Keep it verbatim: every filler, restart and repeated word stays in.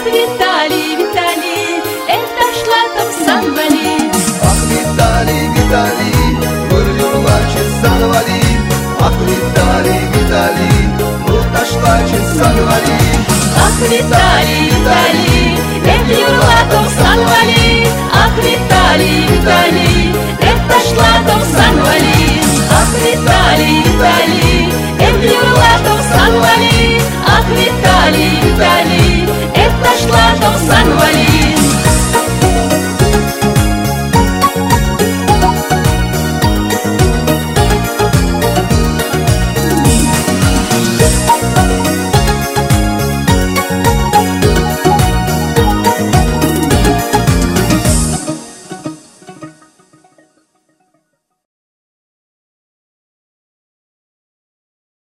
Эх, Виталий, Виталий, эх, дошла там Сан-Вали. Ах, Виталий, Виталий, вырвала Сан-Вали. Ах, Виталий, Виталий, вот дошла Сан-Вали. Ах, Виталий, Виталий, эх, юрла там Сан-Вали. Ах, Виталий, Виталий, эх, дошла там Сан-Вали. Ах, Виталий, Виталий, эх, юрла